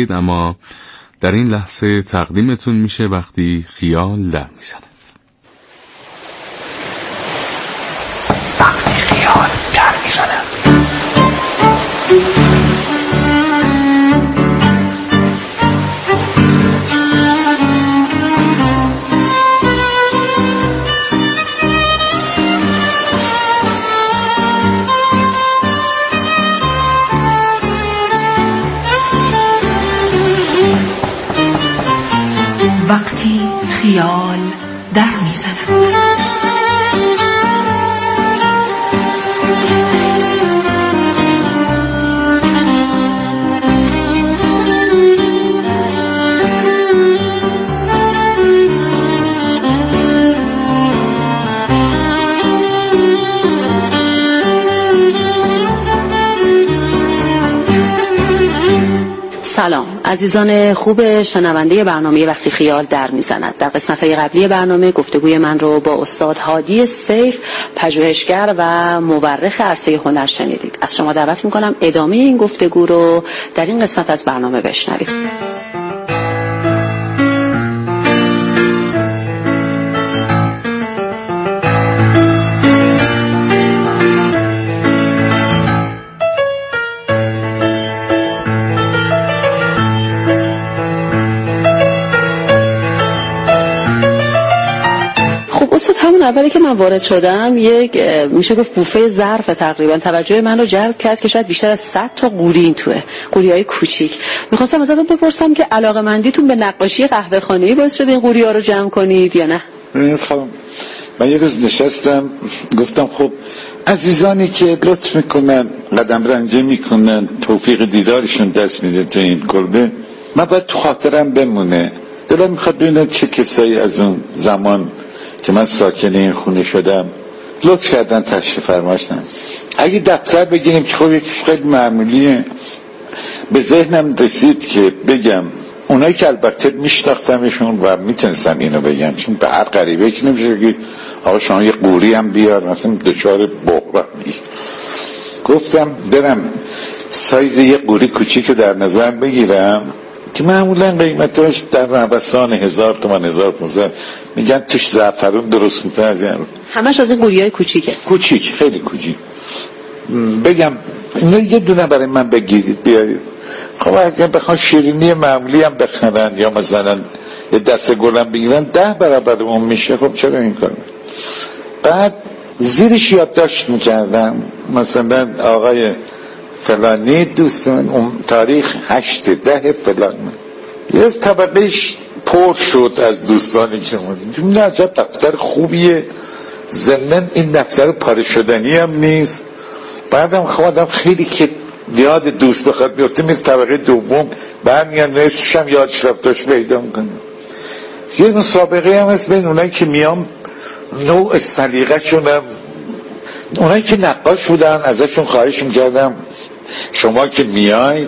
اما در این لحظه تقدیمتون میشه وقتی خیال در میزند. وقتی خیال در میزند. وقتی خیال در میزند. سلام عزیزان خوب شنونده برنامه وقتی خیال در میزند. در قسمت‌های قبلی برنامه گفتگوی من رو با استاد هادی سیف، پژوهشگر و مورخ عرصه هنر شنیدید. از شما دعوت میکنم ادامه این گفتگو رو در این قسمت از برنامه بشنوید. همون اولی که من وارد شدم یک میشه گفت بوفه ظرف تقریبا توجه من رو جلب کرد که شاید بیشتر از 100 تا قوری این توه، قوریای کوچیک. می‌خواستم ازتون بپرسم که علاقه‌مندیتون به نقاشی قهوه خانه‌ای باعث شده این قوری‌ها رو جمع کنید یا نه؟ خب من یه روز نشستم گفتم خب عزیزانی که لطف میکنن قدم رنجه میکنن توفیق دیدارشون دست میده تو این کلبه، من باید تو خاطرم بمونه. دلم میخواد ببینم چه کسایی از اون زمان که من ساکن این خونه شدم لطف کردن تشریف فرما شدن. اگه دفتر بگیریم که خب یک خیلی معمولیه، به ذهنم رسید که بگم اونایی که البته میشناختمشون و میتونستم اینو بگم، چون به هر غریبه که نمیشه بگید آقا شما یه قوری هم بیار مثلا دچار بحرانی. گفتم برم سایز یه قوری کوچیک در نظر بگیرم که معمولا قیمتاش در نوسان 1000 تومان 1500 میگن توش زعفرون درست میکنه از این. همش از این قوریای کوچیکه؟ کوچیک، خیلی کوچیک. بگم اینو یه دونه برای من بگیرید بیارید. خب اگه بخوان شیرینی معمولی هم بخرن یا مثلا یه دسته گلم بگیرن 10 برابر اون میشه. خب چرا این کار؟ بعد زیرش یادداشت میکردم مثلا آقای فلانی دوستان اون تاریخ 8/10 فلان، یه از طبقهش پر شد از دوستانی که بودیم. نه عجب دفتر خوبیه، ضمن این دفتر پاره شدنی هم نیست. بعدم خودم خیلی که یاد دوست بخواد بیفته میره طبقه دوم، برمیان نصفش هم یادش رفتاش پیدا میکنه. یه مسابقه هم هست بین اونایی که میام نوع سلیقه شونم، اونایی که نقاش بودن ازشون خواهش میکردم شما که میاید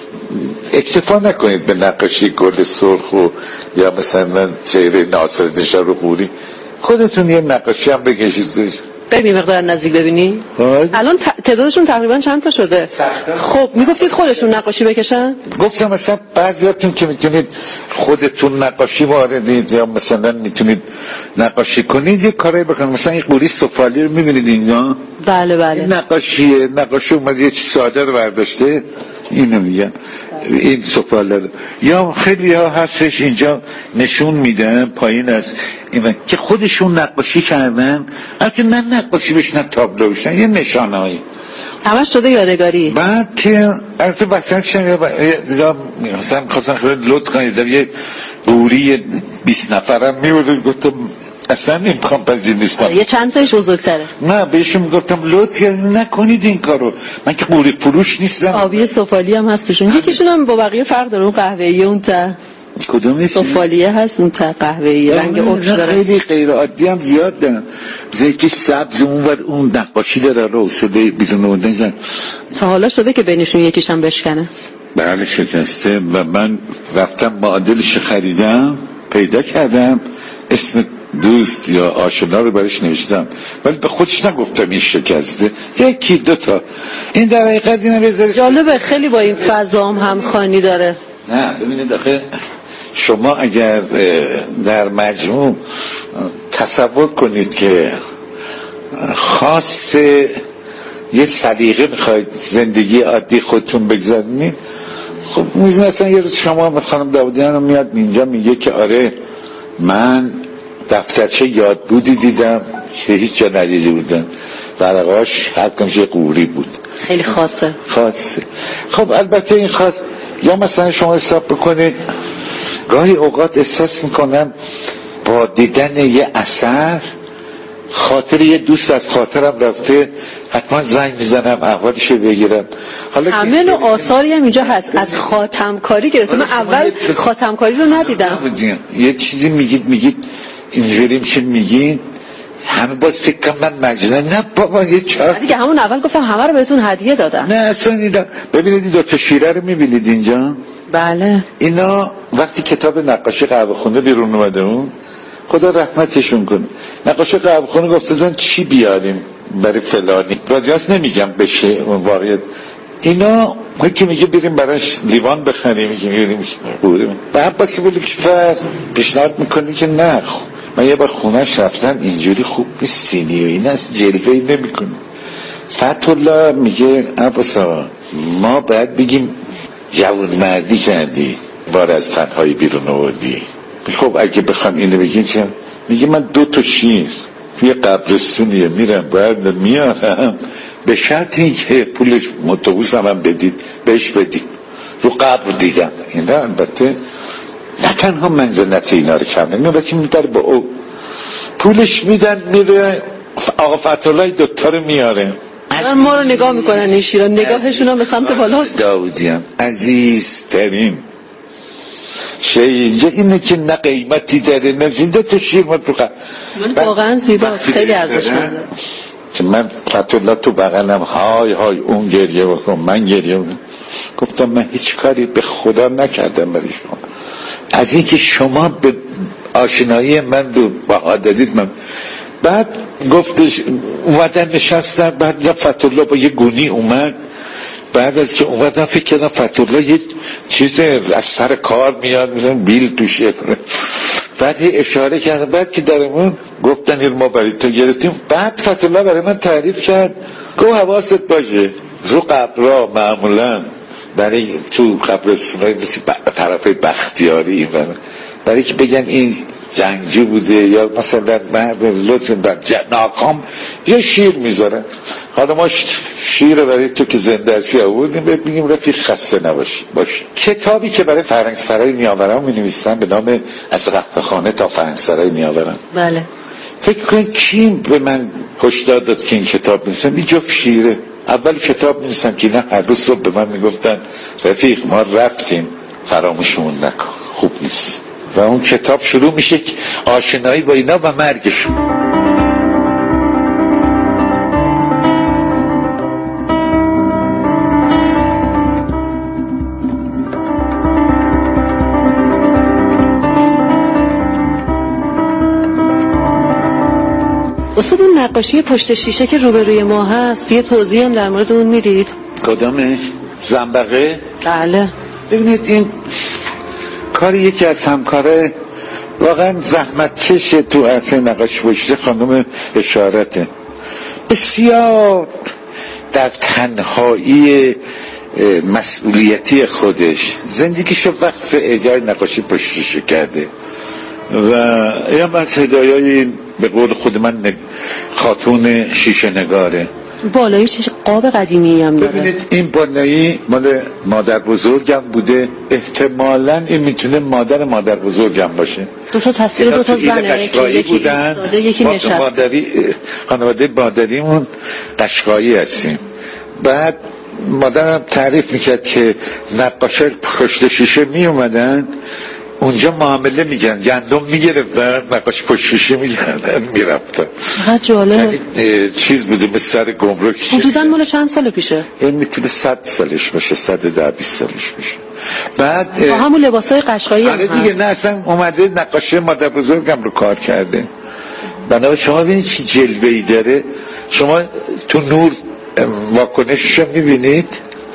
اکتفا نکنید به نقاشی گل سرخ و یا مثلا چهره ناصرالدین شاهرخ‌پوری، خودتون یه نقاشی هم بکشید. بریم مقدار نزدیک ببینی. الان تعدادشون تقریبا چند تا شده؟ خب میگفتید خودشون نقاشی بکشن؟ گفتم مثلا بعضیاتون که میتونید خودتون نقاشی واردید یا مثلا میتونید نقاشی کنید یه کاری بکنید. مثلا این قوری سفالی رو میبینید اینجا؟ بله بله. نقاشی اومد یه چیز ساده رو برداشته، اینو میگم این سفاله رو. یا خیلی ها هستش اینجا نشون میدن پایین است این که خودشون نقاشی کردن، البته نه نقاشی بشن تابلو بشن، یه نشانه هایی همش شده یادگاری. بعد که البته وسط شم مثلا میخواستن خیلی لطف کنید یه قوری 20 نفرم میبودن، گفتم اصلا امکان پذیر نیست. یه چند تایش بزرگتره. نه بهشون گفتم لطف نکنید این کارو، من که قوری فروش نیستم. آبی سفالی هم هستشون، یکیشون هم با بقیه فرق داره، اون قهوه‌ای اون تا کدومی سفالیه هست، اون تا قهوه‌ای رنگ اوش داره. خیلی غیر عادی هم زیاد دارن، یکی سبز اون نقاشی داره رو سده بیرون اومدن. تا حالا شده که بینشون یکیشم بشکنه؟ بله شکسته و من رفتم معادلش خریدم پیدا کردم، اسم دوست یا آشنا رو برش نوشتم ولی به خودش نگفتم این شکسته، یکی 2 تا. این در حقیقت اینو بذارید جالبه، خیلی با این فضا هم خانی داره. نه ببینید آخه شما اگر در مجموع تصور کنید که خاص یه سلیقه میخواید زندگی عادی خودتون بگذارونید، خب مثلا یه روز شما خانم داودیان رو میاد اینجا میگه که آره من دفترچه یادبودی دیدم که هیچ جا ندیده بودم، ورقاش هر کنش یه قوری بود، خیلی خاصه. خب البته این خاص، یا مثلا شما حساب بکنید گاهی اوقات احساس میکنم با دیدن یه اثر خاطر یه دوست از خاطرم رفته، حتما زنگ میزنم احوالشو بگیرم. حالا همه نوع آثاری هم اینجا هست، از خاتمکاری گرفته. من اول خاتمکاری رو ندیدم. یه چیزی میگید اینجوری میشه میگید همه باز فکر کنم من مجنون. نه بابا یه چهار دیگه همون اول گفتم همه رو بهتون هدیه دادم. نه اصلا ببینید این 2 شیره رو میبینید اینجا. بله اینا وقتی کتاب نقاشی قهوه خونه بیرون اومده اون، خدا رحمتشون کنه، نقاشی قهوه خونه گفتن چی بیاریم برای فلانی، راجعش نمیگم بشه واقعیت. اینا که میگه بریم براش لیوان بخریم، میگه بریم قوریم به عباسی بولی که فرد پیشنهاد میکنی که نه من یه بار خونهش رفتم اینجوری خوب نیست، سینی و این از جلوهی نمیکنه. فتح الله میگه عباسا ما باید بگیم جوان مردی کردی، بار از تنهایی بیرون آوردی. خب اگه بخوام اینو بگیم که میگه من 2 شیر توی قبرستونیه میرم برد میارم به شرط این که پولش اتوبوس هم بدید بهش بدید. رو قبر دیدم این را البته نه تنها منزلت اینا رو کم نمیم، بلکه میبره با او پولش میدن میره آقا فتح الله 2 رو میاره. ما رو نگاه میکنن این شیران، نگاهشون هم به سمت بالاست. داودیان عزیز ترین شیء اینجا اینه که نه قیمتی داره نه زنده 2 شیر ما تو من واقعا زیباست، خیلی ارزشمنده. که من فتح الله تو بغلم های اون گریه بکن من گریه بکن، گفتم من هیچ کاری به خدا نکردم برای شما، از اینکه شما به آشنایی من رو بها دادید. من بعد گفتش اومدن نشستن، بعد فتح الله با یه گونی اومد، بعد از که اومدن فکر کردم فتح الله یه چیز از سر کار میاد مثلا بیل توشه، بعد اشاره کرد، بعد که درمون گفتن این ما برای تو گرفتیم. بعد فتح الله برای من تعریف کرد، گو حواست باشه رو قبرها معمولا برای تو قبرستونای مثل طرف بختیاری برای که بگن این جنگجو بوده یا مثلا لطف ناکام یه شیر میذارن. حالا ما شیر برای تو که زنده هستی آوردیم بهت میگیم رفیق خسته نباشی باشه. کتابی که برای فرهنگسرای نیاوران می نویسن به نام از قهوه خانه تا فرهنگسرای نیاوران. بله فکر کنید کی به من هشدار داد که این کتاب می‌نویسم؟ این جفت شیره. اول کتاب می‌نویسم که نه هر روز صبح به من میگفتن رفیق ما رفتیم فراموشمون نکن خوب نیست، و اون کتاب شروع میشه آشنایی با اینا و مرگشون. استاد اون نقاشی پشت شیشه که روبروی ما هست یه توضیح هم در مورد اون میدید؟ کدامش؟ زنبقه؟ بله. ببینید این کاری یکی از همکاره واقعا زحمت کشه تو اصل نقاشی پشت خانم اشارته، بسیار در تنهایی مسئولیتی خودش زندگیشو وقف اجرای نقاشی پشت شیشه کرده و یه از هدایای به قول خود من خاتون شیشه نگاره. بالایی چه قاب قدیمی هم داره. ببینید این بالایی مال مادر بزرگم بوده، احتمالاً این میتونه مادر بزرگم باشه. 2 تصویر 2 زنه که یکی ایستاده یکی نشسته. خانواده مادریمون قشقایی هستیم. بعد مادرم تعریف میکرد که نقاشا پشت شیشه میومدن اونجا معامله میگن گندم میگرفتن نقاش پشت شیشه میگردن میرفتن. چقدر جالب. چیز بوده مثل سر گمرک. حدوداً مال چند سال پیشه؟ این میتونه 100 سالش باشه، 110-20 سالش باشه. بعد با همون لباسای قشقایی هم دیگه نه اصلا اومده نقاشی مادر بزرگم رو کار کرده. بنابراین شما ببینید چه جلوه‌ای داره. شما تو نور واکنشش رو میبینید؟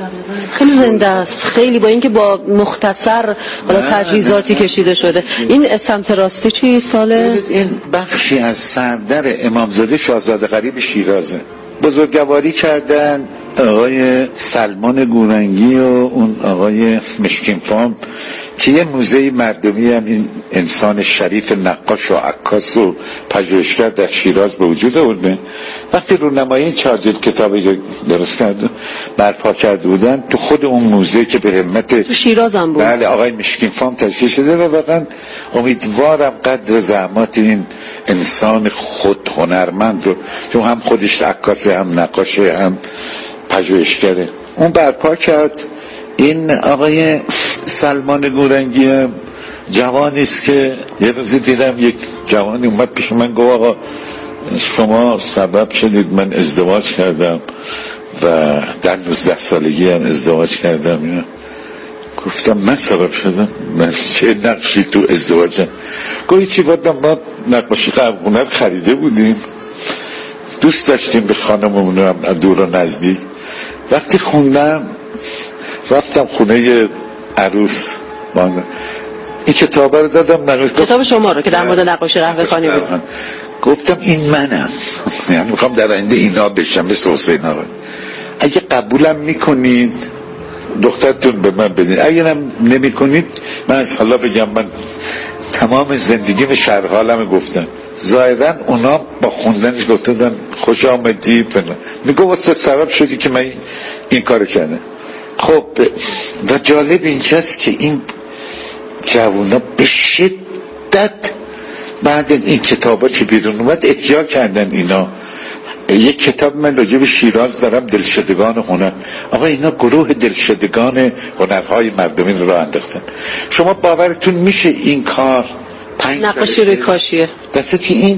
خیلی زنده است، خیلی، با اینکه با مختصر حالا تجهیزاتی کشیده شده. این سمت راستی چی ساله؟ این بخشی از سردر امامزاده شاهزاده غریب شیرازه. بزرگواری کردن آقای سلمان گورنگی و اون آقای مشکین فام که یه موزه مردمی هم این انسان شریف نقاش و عکاس و پژوهشگر در شیراز به وجود آورده. وقتی رونمایی این 4 جلد کتابی درست کرده برپا کرده بودن تو خود اون موزه که به همت تو شیراز هم بود، بله، آقای مشکین فام تشکیل شده و واقعا امیدوارم قدر زحمات این انسان خود هنرمند رو، چون هم خودش عکاسه هم نقاشه هم پژوهشگره، اون برپا کرد. این آقای سلمان گورنگی هم جوانی است که یه روزی دیدم یک جوانی اومد پیش من گفت آقا شما سبب شدید من ازدواج کردم و در 19 سالگی هم ازدواج کردم. گفتم من سبب شدم؟ من چه نقشی تو ازدواجم؟ گویی چی بودم، ما نقاشی هنر خریده بودیم، دوست داشتیم به خانممون هم دور و نزدیک. وقتی خوندم رفتم خونه عروس این کتاب رو دادم، کتاب شما رو که در مورد نقاشی قهوه خانی بود. گفتم این منم، یعنی میخوام در آینده اینا بشم مثل حسین آقا. اگه قبولم میکنید دخترتون به من بدین، اگه هم نمی کنید من از حالا بگم من تمام زندگیم شرح حالم گفتم. ظاهرا اونا با خوندنش گفتن خوش آمدی میگو واسه سبب شدی که من این کارو کردم. خب و جالب اینجاست که این جوونا به شدت بعد از این کتابا که بیرون اومد احیا کردن اینا. یک کتاب من راجع به شیراز دارم، دلشدگان هنر. آقا اینا گروه دلشدگان هنرهای مردمی رو انداختن. شما باورتون میشه این کار 5 نقاشی روی کاشیه دستی این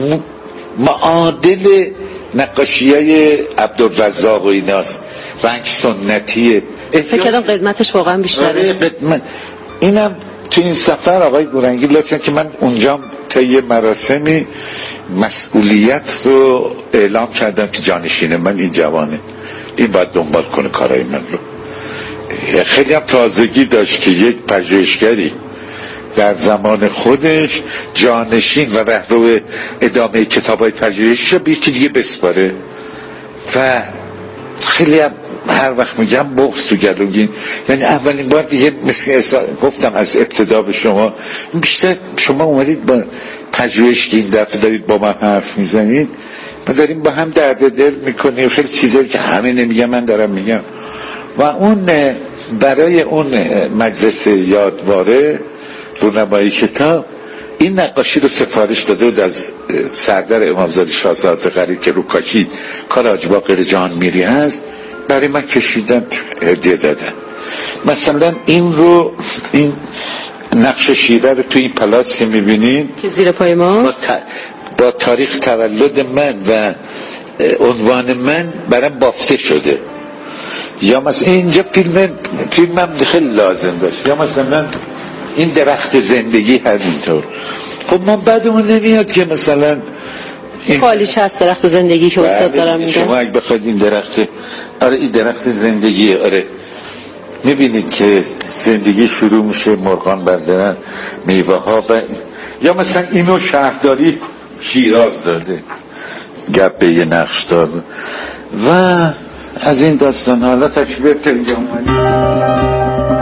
معادل نقاشیای عبدالرزاق و ایناست، رنگ سنتیه. فکر کردم قدمتش واقعا بیشتره. اینم تو این سفر آقای گورنگی لطفاً که من اونجا طی مراسمی مسئولیت رو اعلام کردم که جانشین من این جوانه، این باید دنبال کنه کارهای من رو. خیلی هم تازگی داشت که یک پژوهشگری در زمان خودش جانشین و رهرو ادامه کتابای پژوهشی به یکی دیگه بسپاره و خیلی هم هر وقت میگم بغض تو گلوگین، یعنی اولین بار دیگه مثل گفتم از ابتدا به شما، بیشتر شما اومدید با پژوهش که این دفعه دارید با من حرف میزنید، ما داریم با هم درد دل میکنیم، خیلی چیزایی که همه نمیگم من دارم میگم. و اون برای اون مجلس یادواره رونمایی کتاب این نقاشی رو سفارش داده بود از سردر امامزاده شاهزاده غریب که روکاشی کار حاج باقر جهان میری هست، برای من کشیدن هدیه دادن. مثلا این نقش شیره رو تو این پلاس که میبینین که زیر پای ماست با تاریخ تولد من و عنوان من برام بافته شده. یا مثلا اینجا فیلمم خیلی لازم داشت، یا مثلا این درخت زندگی همینطور. خب من بعدمون نمیاد که مثلا این خالیش هست درخت زندگی که استاد دارم میگم. شما اگه بخواید این درخت زندگی، آره میبینید که زندگی شروع میشه، مرغان بردارن میوه ها یا مثلا اینو شهرداری شیراز داده، گپ یه نقش داده و از این داستان. حالا تشبیه تلگه اومدی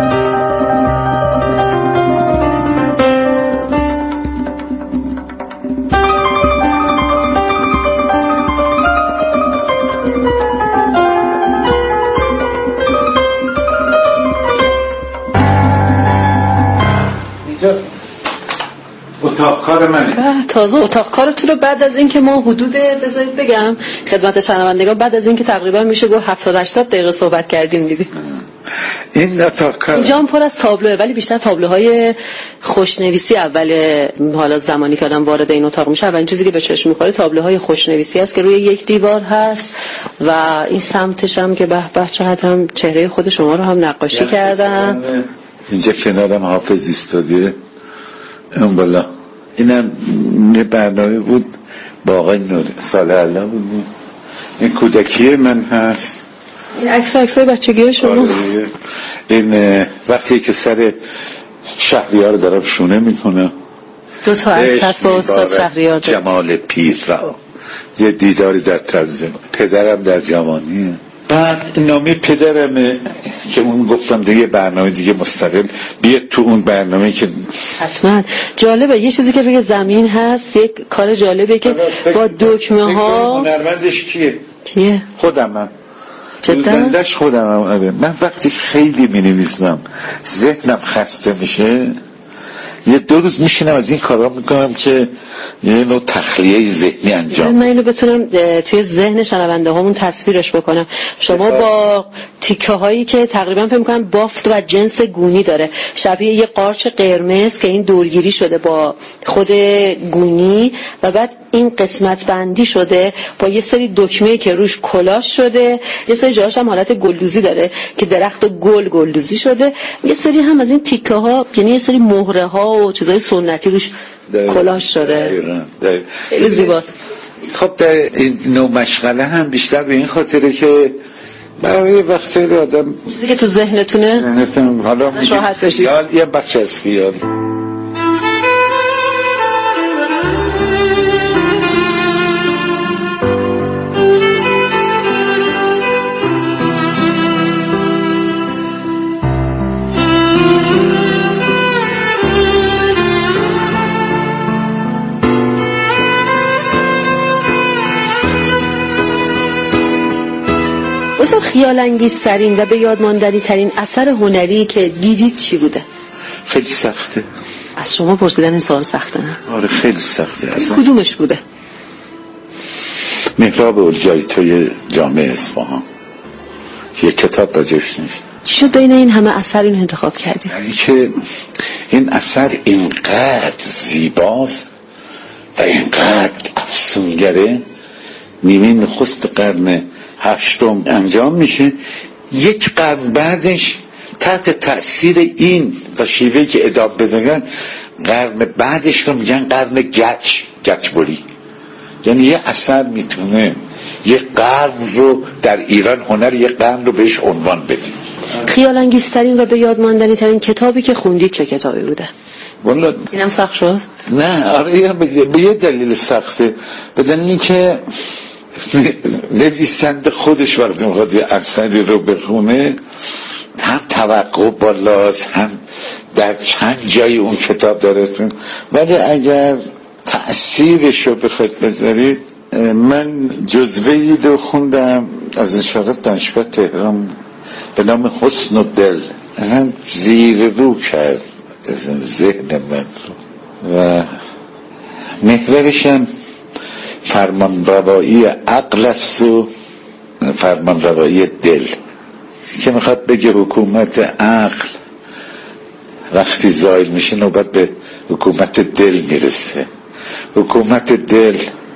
اتاق کار منه. تازه اتاق کارتون رو بعد از اینکه ما حدود بذارید بگم خدمت شنوندگان، بعد از اینکه تقریبا میشه گفت 70-80 دقیقه صحبت کردیم دیدیم. این اتاق کار اینجا هم پر از تابلوه، ولی بیشتر تابلوهای خوشنویسی. اول حالا زمانی که آدم وارد این اتاق میشه اولین چیزی که به چشم میخوره تابلوهای خوشنویسی است که روی یک دیوار هست و این سمتش هم که به به چقدر هم چهره خود شما رو هم نقاشی کردن. اینجا کنارم حافظ ایستاده اون بالا. اینم یه برنامه بود با آقای نوری سال الله بود. این کودکی من هست این عکسای بچگی شما. این وقتی که سر شهریار دارم شونه میکنه، 2 تا عکس هست با استاد شهریار جمال پیرا، یه دیداری در تلویزیون، پدرم در جوانی. بعد نامه پدرمه که اون گفتم دیگه برنامه دیگه مستقل بیاد تو اون برنامه که حتما جالبه. یه چیزی که روی زمین هست، یک کار جالبه که با دکمه ها. هنرمندش کیه؟ خودمم. جدا؟ خودمم. من وقتی خیلی می‌نویسم ذهنم خسته میشه، یه 2 روز میشینم از این کارا میکنم که یه نوع تخلیه ذهنی انجام. من اینو بتونم توی ذهن شنونده هامون تصویرش بکنم. شما با تیکه هایی که تقریبا فکر میکنم بافت و جنس گونی داره، شبیه یه قارچ قرمز که این دورگیری شده با خود گونی و بعد این قسمت بندی شده با یه سری دکمه‌ای که روش کلاش شده، یه سری جاهاش هم حالت گلدوزی داره که درخت گلدوزی شده، یه سری هم از این تیکه ها یعنی یه سری مهره ها و چیزای سنتی روش کلاش شده. خیلی زیباست. خب در این نوع مشغله هم بیشتر به این خاطره که برای وقتی آدم چیزی که تو ذهنتونه حالا راحت بشی. یه بخش از خیال. خیال انگیزترین و به یاد ماندنی ترین اثر هنری که دیدید چی بوده؟ خیلی سخته. از شما پرسیدن این سوال سخته نه؟ آره خیلی سخته. اصلا کدومش بوده؟ محراب اولجایتای جامع اصفهان. یه کتاب راجعش نیست. چی شد بین این همه اثر اینو انتخاب کردید؟ یعنی که این اثر اینقدر زیباست و اینقدر افسونگره، نیمه نخست قرن 8 انجام میشه، یک قرن بعدش تحت تأثیر این و شیوهی که ادامه بدن قرن بعدش رو میگن قرن گچبری. یعنی یه اثر میتونه یه قرن رو در ایران، هنر یه قرن رو بهش عنوان بده. خیال انگیزترین و به یاد ماندنی ترین کتابی که خوندید چه کتابی بوده؟ والله اینم سخت شد؟ نه آره به یه دلیل سخته، به دلیلی که نویسنده خودش وقتی میخواد یه اثری رو بخونه هم توقع بالاست، هم در چند جای اون کتاب داره، ولی اگر تأثیرش رو بخواید بذارید، من جزوه‌ای رو خوندم از نشریات دانشگاه تهران به نام حسن و دل، اصلا زیر رو کرد ذهن من رو و محورشم فرمان روایی عقل است و فرمان روایی دل، که میخواد بگه حکومت عقل وقتی زایل میشه نوبت به حکومت دل میرسه. حکومت دل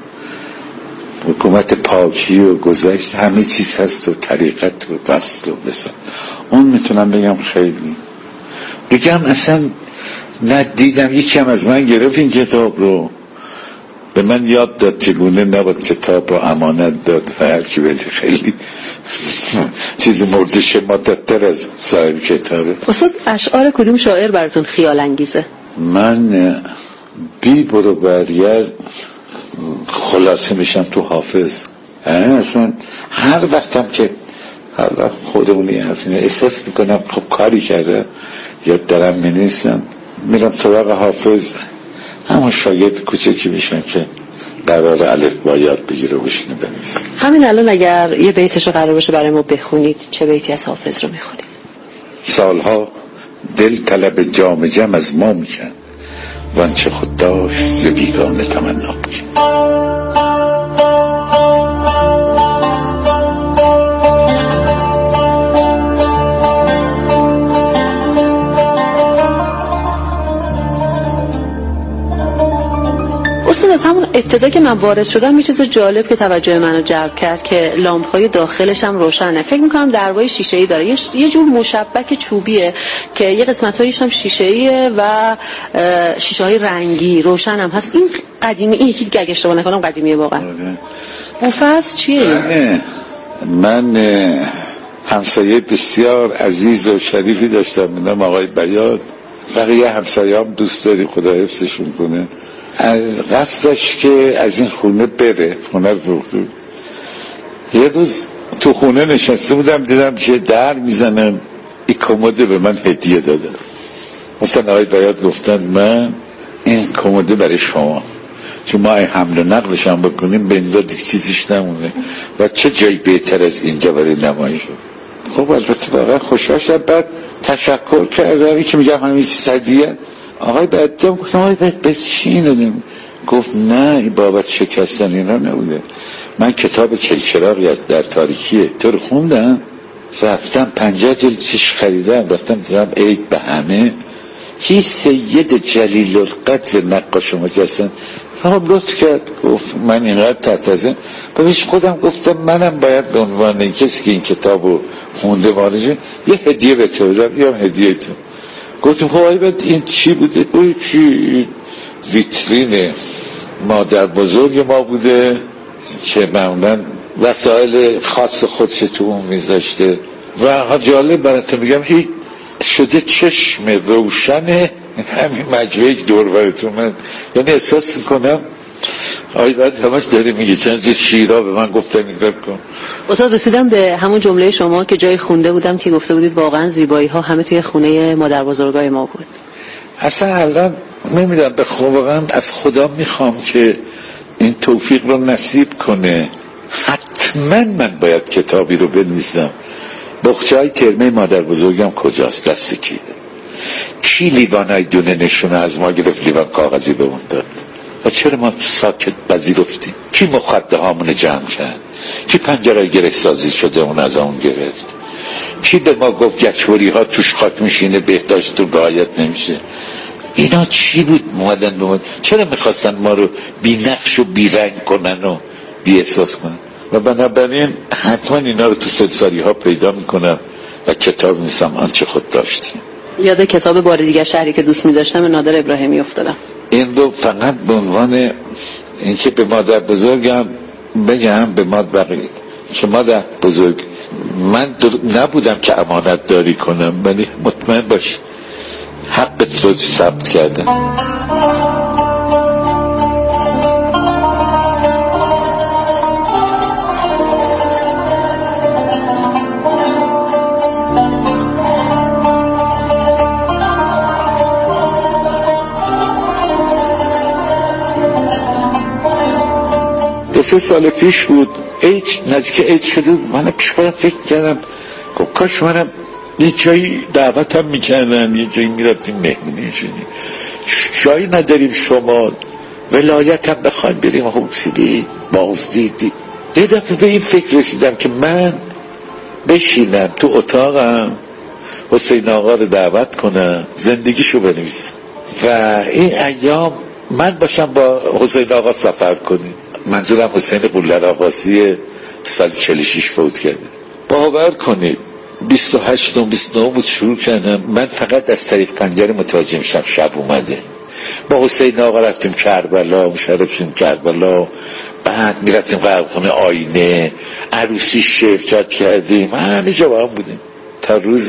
حکومت پاکی و گذشت همه چیز هست و طریقت و وصل و بسا. اون میتونم بگم خیلی بگم اصلا ندیدم. یکی هم از من گرفت این کتاب رو، به من یاد داد چگونه نباید کتاب رو امانت داد و هر کی بده. خیلی چیز مورد شماتتر از صاحب کتابه. استاد اشعار کدوم شاعر براتون خیال انگیزه؟ من بی برو برگرد خلاصه میشم تو حافظ. اصلا هر وقتم که حالا خودمونی احساس میکنم خب کاری کرده یا دارم مینویسم، میرم طراق حافظ، همون شاگرد کوچکی میشم که قرار الف با یاد بگیره و بشینه بنویسه. همین الان اگر یه بیتشو قرار باشه برای ما بخونید، چه بیتی از حافظ رو میخونید؟ سالها دل طلب جام جم از ما میکن، وانچه خود داشت ز بیگانه تمنا میکن. از همون ابتدا که من وارد شدم یه چیز جالب که توجه منو جلب کرد که لامپ‌های داخلش هم روشنه. فکر می‌کنم دروای شیشه‌ای داره، یه جور مشبک چوبیه که یه قسمت‌هایش هم شیشه‌ایه و شیشه‌های رنگی روشن هم هست. این قدیمی، این یکی دیگه اشتباه نکنم قدیمیه واقعا. بوفس چیه؟ من همسایه بسیار عزیز و شریفی داشتم به نام آقای بیاد. بقیه همسایه هم دوست داری، خدا حفظشون کنه. از قصدش که از این خونه بره، خونه رو فروخته. یه روز تو خونه نشسته بودم، دیدم که در میزنن، این کموده به من هدیه دادن. گفتن آقای بیاد، گفتن من این کموده برای شما، چون ما حمل و نقلش هم بکنیم به این دار دیگه چیزیش نمونه و چه جایی بهتر از اینجا برای نمایش. خب البته واقعا خوشحال شدم. بعد تشکر کردم که میگم همین صدیه. آقای بعدم گفتم آقای بعد چی اینو؟ گفت نه این بابت شکستن اینا نبوده، من کتاب چلچراغ در تاریکیه تو رو خوندم، رفتم 50 جلد چش خریدم، رفتم دیدم عید به همه کی سید جلیل القدر نقاش مجسم فهم لطف کرد. گفت من اینقدر تحتزم بهش خودم گفتم منم باید به عنوان کسی که این کتابو خونده وارجه یه هدیه به تو بدم، یا هدیه تو. گفتم خب بعد این چی بوده؟ گفت چی؟ ویترین مادر بزرگ ما بوده که معمولا وسایل خاص خودش تو اون میذاشته و جالب براتون میگم هی شده چشم روشن همین مجموعه دور براتون. من یعنی احساس میکنم آی بعد همش داره میگه چند شیرا به من گفتن این کن. استاد رسیدم به همون جمله شما که جای خونده بودم که گفته بودید واقعا زیبایی ها همه توی خونه مادر بزرگای ما بود. اصلا الان نمیدونم به واقعا از خدا میخوام که این توفیق رو نصیب کنه. حتما من باید کتابی رو بنویسم. بخچه‌های ترمه مادر بزرگم کجاست؟ دست کیه؟ کی لیوانای دونه نشونه از ما گرفت، لیوان کاغذی به اون داد و چرا ما ساکت پذیرفتیم؟ کی مخده هامون جمع کرد؟ کی پنجره گره سازی شده اون از اون گرفت؟ کی به ما گفت گچوری ها توش خاک میشینه بهداشتتون رعایت نمیشه؟ اینا چی بود موادن به ما؟ چرا میخواستن ما رو بی نقش و بی رنگ کنن و بی احساس کنن؟ و بنابراین حتما اینا رو تو سلساری ها پیدا میکنم و کتاب نیستم آنچه خود داشتیم. یاد کتاب بار دیگر شهری که دوست می‌داشتم نادر ابراهیمی افتادم. این رو فقط به عنوان اینکه به مادر بزرگم بگم، به مادر بقیه که مادر بزرگ من نبودم که امانت داری کنم، ولی مطمئن باش حقت رو ثبت کردم. دو سه سال پیش بود، نزدیک عید شده بود. من پیش خودم فکر کردم خب کاش منم یه جایی دعوتم میکردن، یه جایی میرفتیم مهمونی شدیم، جایی نداریم شما ولایت هم بخوایم بریم حوصیدید بازدیدید. یه دفعه به این فکر رسیدم که من بشینم تو اتاقم حسین آقا رو دعوت کنم زندگیشو بنویسم و این ایام من باشم با حسین آقا سفر کنیم. منظورم حسین قولر آقاسی سال 46 فوت کرده. باور کنید 28 و 29 بود شروع کردم. من فقط از طریق پنجره متوجه میشم شب اومده. با حسین آقا رفتیم کربلا، مشرف شدیم کربلا، بعد میرفتیم قهوه‌خونه آینه، عروسی شرکت کردیم، همه جا با هم بودیم تا روز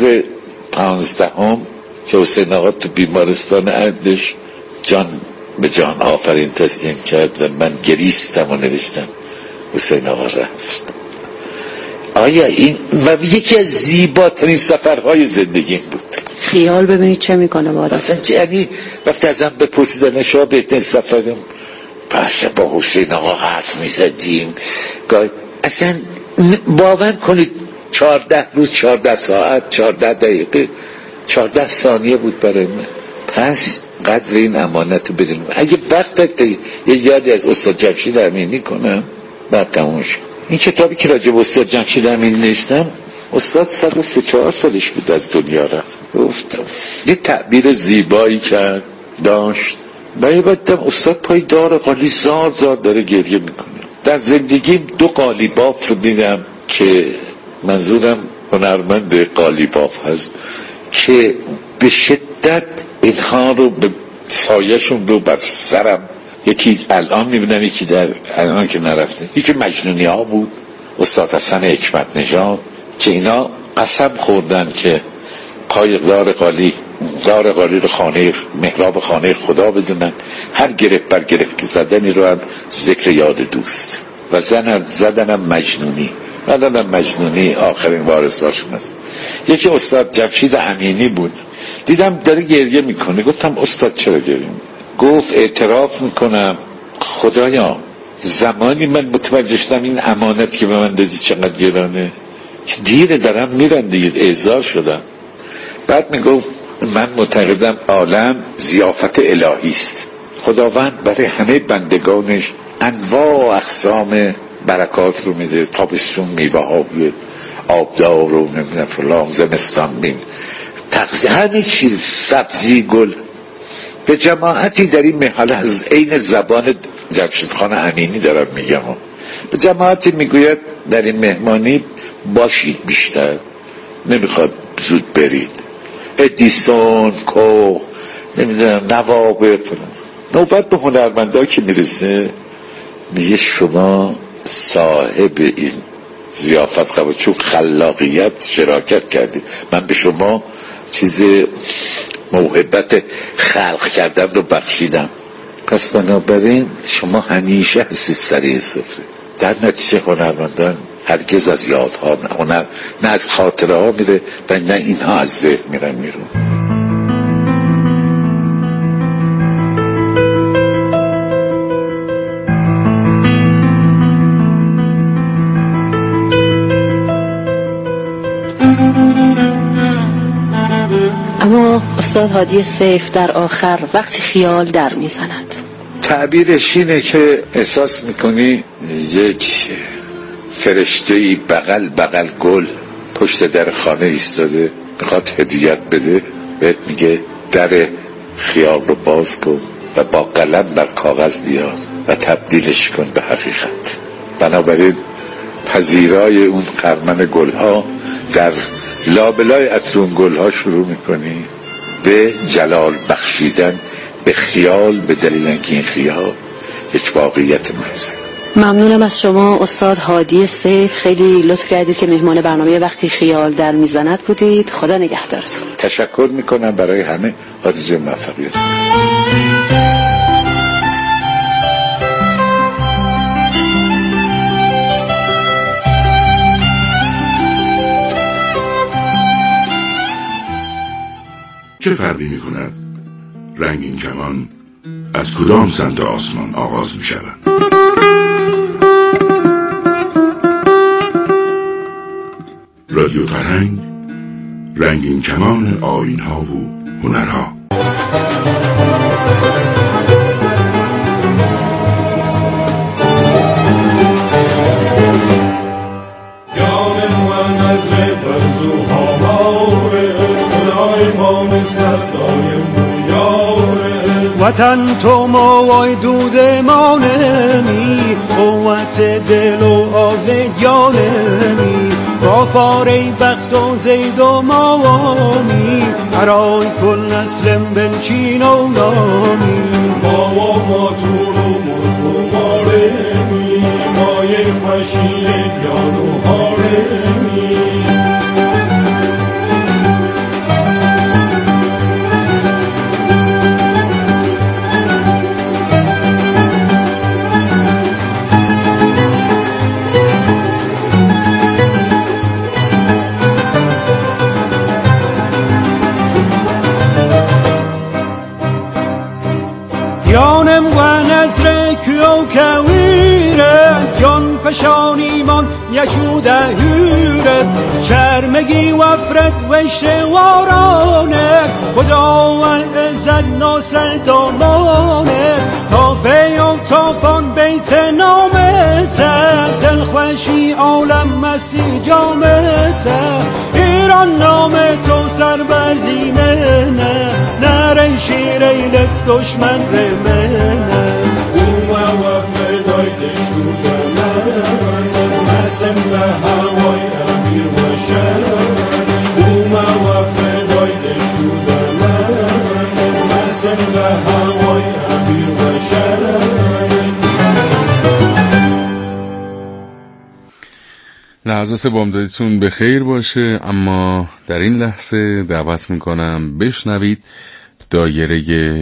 15 که حسین آقا تو بیمارستان اردش جان به جان آفرین تسلیم کرد و من گریستم و نوشتم حسین آقا رفت. آیا این و یکی از زیباترین سفرهای زندگیم بود. خیال ببینید چه میکنه با آدم. اصلا یعنی وقتی ازم بپرسیدن شما بهترین سفرم باشه با حسین آقا حرف میزدیم. اصلا باور کنید 14 روز 14 ساعت 14 دقیقه 14 ثانیه بود برای من. پس قدر این امانت رو بدونیم. اگه وقت یه یادی از استاد جمشید امینی کنم بعد تمومش. این کتابی که راجع به استاد جمشید امینی نوشتم، استاد 103-4 سالش بود از دنیا رفت. گفتم یه تعبیر زیبایی کرد داشت و یه بعدم استاد پای دار قالی زار داره گریه میکنه. در زندگیم 2 قالیباف رو دیدم که منظورم هنرمند قالیباف هست که به شدت اینها رو به سایه‌شون رو بر سرم، یکی الان میبینم یکی در الان که نرفته، یکی مجنونی ها بود استاد حسن حکمت نژاد که اینا قسم خوردن که پای دار قالی رو خانه محراب خانه خدا بدونن، هر گرفت بر گرفت که زدنی رو هم ذکر یاد دوست و زدنم مجنونی. الانم مجنونی آخرین وارثاشون است. یکی استاد جمشید امینی بود، دیدم داره گریه میکنه، گفتم استاد چرا گریه میکنه؟ گفت اعتراف میکنم خدایا زمانی من متوجه شدم این امانت که به من دادی چقدر گرانه که دیره دارم میرم دیگه، اعزار شدم. بعد میگفت من معتقدم عالم ضیافت الهی است، خداوند برای همه بندگانش انواع و اقسام برکات رو میده، تابستون میوه ها بیه، آبدار رو نمیدونم فلان، زمستان بین تغذیه همه چیز، سبزی گل. به جماعتی در این محل از عین زبان جمشید خان امینی دارم میگم، به جماعتی میگوید در این مهمانی باشید بیشتر، نمیخواد زود برید. ادیسون کوه نمیدونم نوابق فلان. نوبت به هنرمندا که میرسه میگه شما صاحب این ضیافت قبول، چون خلاقیت شراکت کردی، من به شما چیز موهبت خلق کردم رو بخشیدم، پس بنابراین شما همیشه هستید سریع صفره. در نتیجه هنرمندان هرگز از یادها هنر نه از خاطره ها میره و نه اینها از ذهن میرن میرون. اما استاد هادی سیف در آخر وقتی خیال در میزند، تعبیرش اینه که احساس میکنی یک فرشته‌ای بغل گل پشت در خانه ایستاده، میخواد هدیت بده، بهت میگه در خیال رو باز کن و با قلم بر کاغذ بیار و تبدیلش کن به حقیقت. بنابراین پذیرای اون خرمن گلها در لابلای اطرون گلها شروع میکنی به جلال بخشیدن به خیال، به دلیل اینکه این خیال یک واقعیت محض. ممنونم از شما استاد هادی سیف، خیلی لطف کردید که مهمان برنامه وقتی خیال در میزند بودید. خدا نگهدارتون. تشکر میکنم برای همه، آرزوی موفقیت. چه فرقی میکند رنگین کمان از کدام سمت آسمان آغاز میشود؟ رادیو فرهنگ، رنگین کمان آیین‌ها و هنرها. وطن تو موای دود مانمی، قوت دل و آزگیانمی، گافاره بخت و زید و مامی، برای کل نسلم بنچین و نامی. ما ماتور و مرگ و مارمی، مای خوشی جان و هارمی. یانم و نظر کیو کویره، جان فشانیمان یشوده هیره، شرمگی و فرد و اشتوارانه، خدا و عزت ناسه دامانه، تافه و تافان بیت نامته، دلخوشی عالم مسی جامته، ایران نام تو سر بر زیمنه، نره شیره دشمن رمنه. اومه و فدای دشتوده من، مسم به هوای امیر و شرمنه. اومه و فدای دشتوده من، مسم به هوای امیر و شرمنه. لحظات بامدادیتون به خیر باشه، اما در این لحظه دعوت میکنم بشنوید دایره